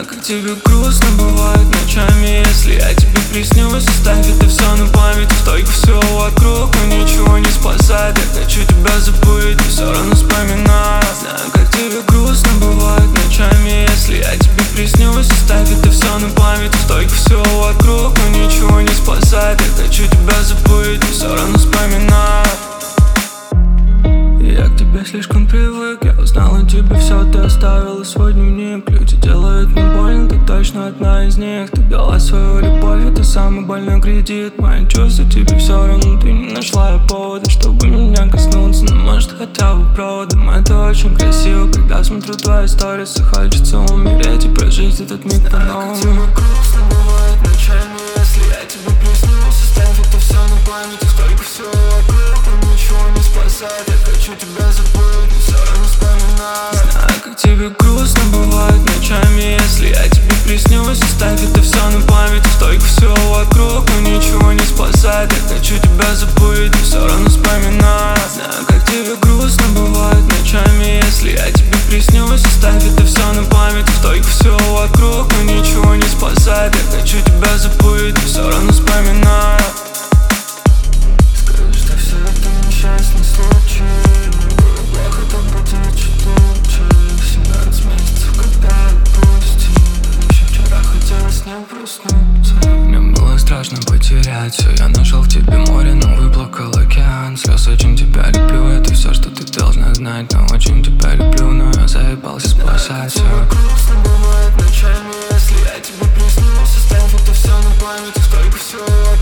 Знаю, как тебе грустно бывает ночами, если я тебе приснюсь. Оставь это все на память, столько всего вокруг, но ничего не спасает. Я хочу тебя забыть, но все равно вспоминаю. Знаю, как тебе грустно бывает ночами, если я тебе приснюсь. Оставь это все на память, столько всего вокруг, но ничего не спасает. Я хочу тебя забыть, но все равно вспоминаю. Я к тебе слишком привык, я узнал о тебе все, ты оставила свой дневник. Люди делают мне больно, ты точно одна из них. Ты дала свою любовь, это самый больной кредит. Мои чувства тебе все равно, ты не нашла я повода, чтобы меня коснуться. Но может хотя бы проводом. Это очень красиво, когда смотрю твои сторисы. Хочется умереть и прожить этот миг по-новому. Как тебе грустно бывает ночами, если я тебе приснюсь. Оставь это все на память, столько всего вокруг, но ничего не спасает. Я хочу тебя забыть, но все равно вспоминаю. Знаю, как тебе грустно бывает ночами, если я тебе приснюсь. Оставь это все на память, столько всего вокруг, но ничего не спасает. Я хочу тебя забыть, но все равно вспоминаю. Знаю, как тебе грустно бывает ночами, если я тебе приснюсь. Оставь это все на память, столько всего вокруг, но ничего не спасает. Я хочу тебя забыть, но все равно вспоминаю. Скажи, что все это несчастный случай. Было плохо, так будет чуть лучше. 17 месяцев, когда отпустил. Еще вчера хотелось не проснуться. Мне было страшно потерять все. Я нашел в тебе море, но выплакал океан слез. Очень тебя люблю, это все, что ты должна знать. Но очень тебя люблю, но я заебался спасать все. Грустно бывает ночами, если я тебе приснюсь. Оставь это все на память, столько всего.